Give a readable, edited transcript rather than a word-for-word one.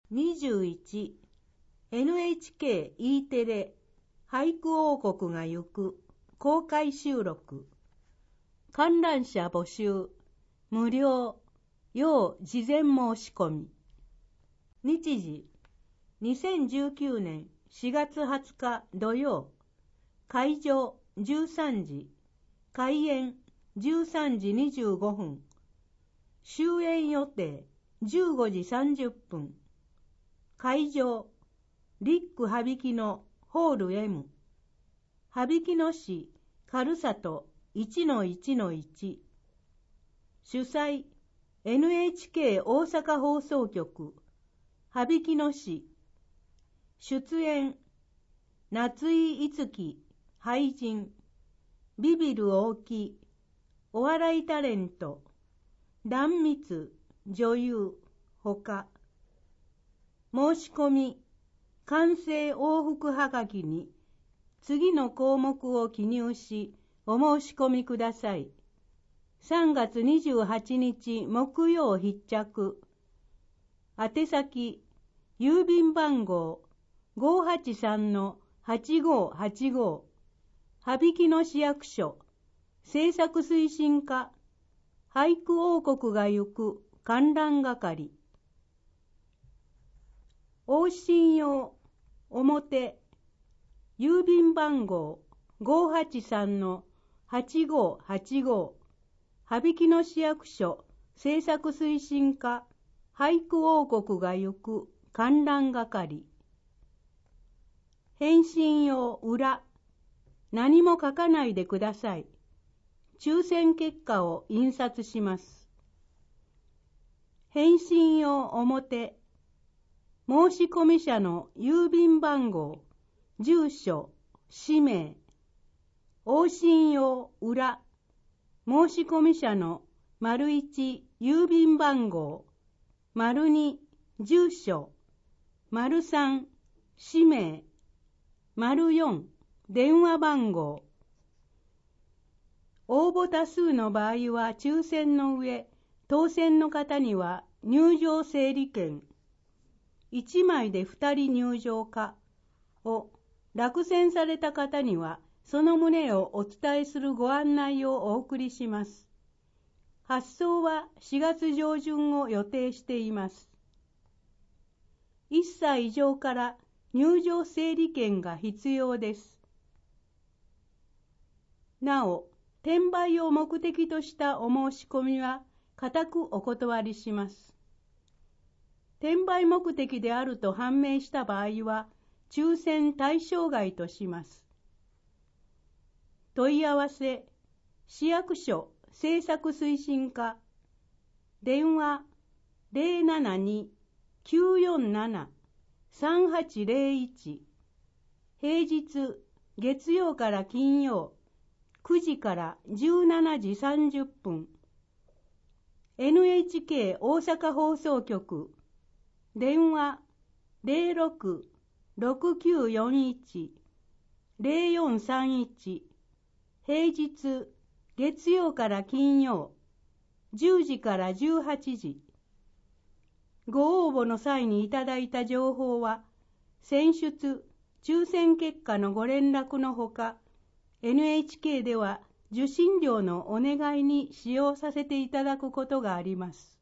21 NHKE テレ俳句王国が行く公開収録観覧者募集無料要事前申し込み日時2019年4月20日土曜会場13時開演13時25分終演予定15時30分会場リック羽曳野ホール M 羽曳野市軽里 1-1-1 主催 NHK 大阪放送局羽曳野市出演夏井いつき俳人ビビる大木お笑いタレント壇蜜女優ほか申し込み完成往復はがきに次の項目を記入しお申し込みください。3月28日木曜必着宛先郵便番号 583-8585 羽曳野市役所制作推進課俳句王国が行く観覧係往診用表郵便番号 583-8585 羽曳野市役所制作推進課俳句王国が行く観覧係返信用裏何も書かないでください。抽選結果を印刷します。返信用表申込者の郵便番号、住所、氏名。往診用裏申込者の ① 郵便番号、②住所、③氏名、�4電話番号。応募多数の場合は抽選の上、当選の方には入場整理券、1枚で2人入場可を、落選された方にはその旨をお伝えするご案内をお送りします。発送は4月上旬を予定しています。1歳以上から入場整理券が必要です。なお、転売を目的としたお申し込みは固くお断りします。転売目的であると判明した場合は抽選対象外とします。問い合わせ市役所制作推進課電話 072-947-3801 平日月曜から金曜9時から17時30分 NHK 大阪放送局電話 06-6941-0431 平日月曜から金曜10時から18時ご応募の際にいただいた情報は選出抽選結果のご連絡のほかNHK では受信料のお願いに使用させていただくことがあります。